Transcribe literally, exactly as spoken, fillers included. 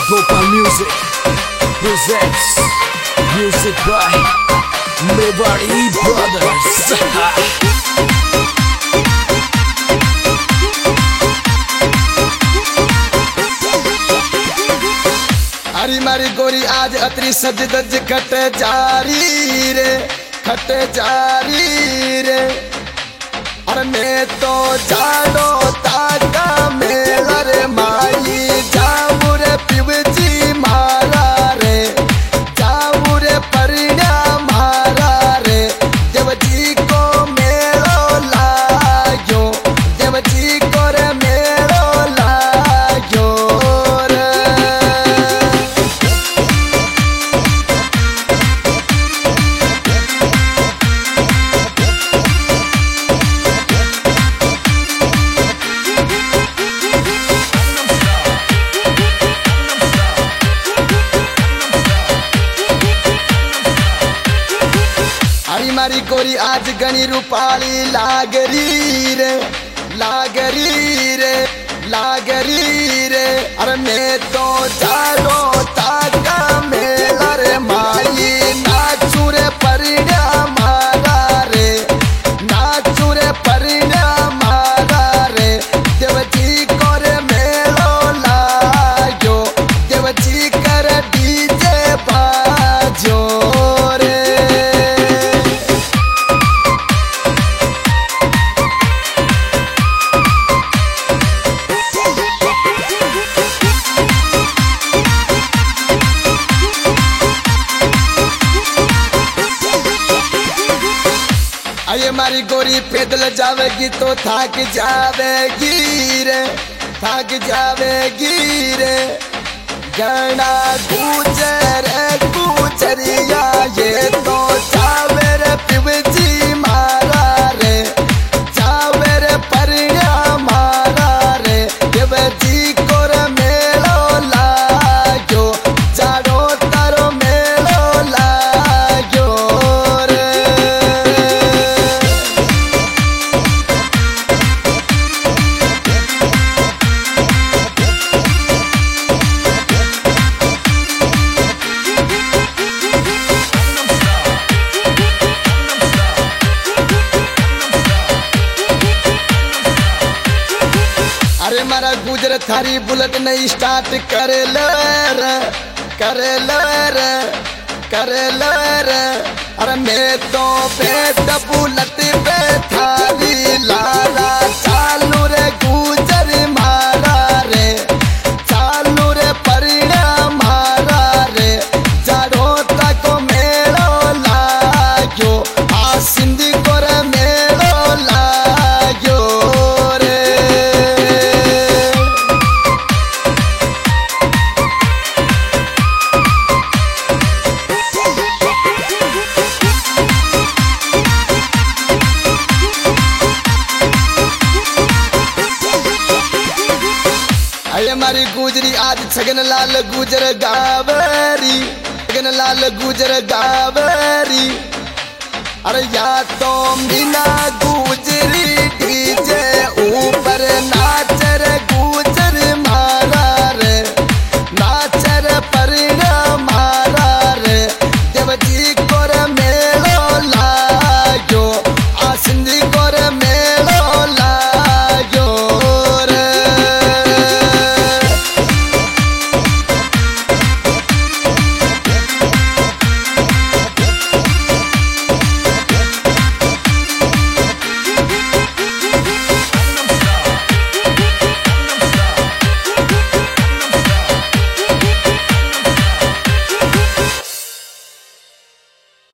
Gopal Music presents music by Mewari Brothers. हरी मारी गोरी आज अतरी सज दज खट जारी रे खट जारी रे अरे मैं तो जानो ताका मेला रे माई जाऊ रे पिवजी मारा रे जाऊ रे परिणा मारा रे देवजी को मेलो लाग्यो देवजी को रे मेलो लाग्यो मारी गोरी आज गणी रूपाली लागरी रे लागरी रे लागरी रे अरे मैं तो जानो ताका मेला रे माई नाचू रे परिणा मारा रे नाचू रे परिणा मारा रे देवजी को रे मेलो लाग्यो देवजी कर डीजे बाजो ये मारी गोरी पैदल जावेगी तो थक जावेगी रे थक जावेगी रे गाना गुजर गुजरिया ये तो जावे रे पिवजी मारा रे जावे रे परिणा मारा रे देवजी को रे मेलो लाग्यो जानो तारो मेलो लाग्यो अरे मारा गुजर थारी बुलेट नहीं स्टार्ट करे लर करे लर करे लर अरे मैं तो पेट बुलेट पे थारी लारा चालू रे गुजर मारा रे चालू रे परिणा मारा रे जाड़ो तक मेलो लाग्यो आ सिंधी को रे मेलो लाग्यो अरे मारी गुजरी आज छगन लाल गुजर गावरी छगन लाल गुजर गावरी अरे या तो मीना गुजरी डीजे ऊपर ना